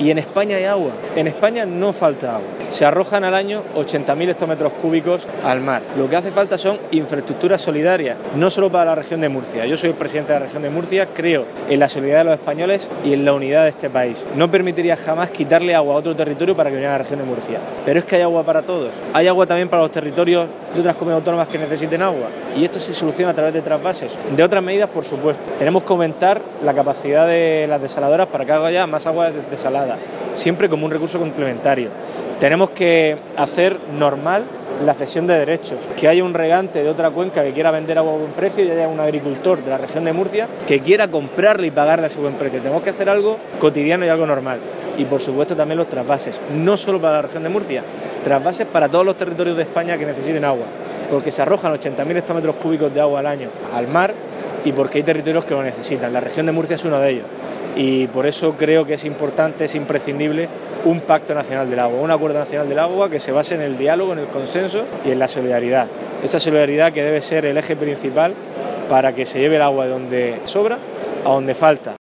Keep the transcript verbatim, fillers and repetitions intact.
Y en España hay agua. En España no falta agua. Se arrojan al año ochenta mil hectómetros cúbicos al mar. Lo que hace falta son infraestructuras solidarias, no solo para la región de Murcia. Yo soy el presidente de la región de Murcia, creo en la solidaridad de los españoles y en la unidad de este país. No permitiría jamás quitarle agua a otro territorio para que viniera a la región de Murcia. Pero es que hay agua para todos. Hay agua también para los territorios de otras comunidades autónomas que necesiten agua. Y esto se soluciona a través de trasvases. De otras medidas, por supuesto. Tenemos que aumentar la capacidad de las desaladoras para que haya más agua desalada, siempre como un recurso complementario. Tenemos que hacer normal la cesión de derechos, que haya un regante de otra cuenca que quiera vender agua a buen precio y haya un agricultor de la región de Murcia que quiera comprarle y pagarle a ese buen precio. Tenemos que hacer algo cotidiano y algo normal. Y por supuesto también los trasvases, no solo para la región de Murcia, trasvases para todos los territorios de España que necesiten agua, porque se arrojan ochenta mil hectómetros cúbicos de agua al año al mar y porque hay territorios que lo necesitan. La región de Murcia es uno de ellos. Y por eso creo que es importante, es imprescindible un pacto nacional del agua, un acuerdo nacional del agua que se base en el diálogo, en el consenso y en la solidaridad. Esa solidaridad que debe ser el eje principal para que se lleve el agua de donde sobra a donde falta.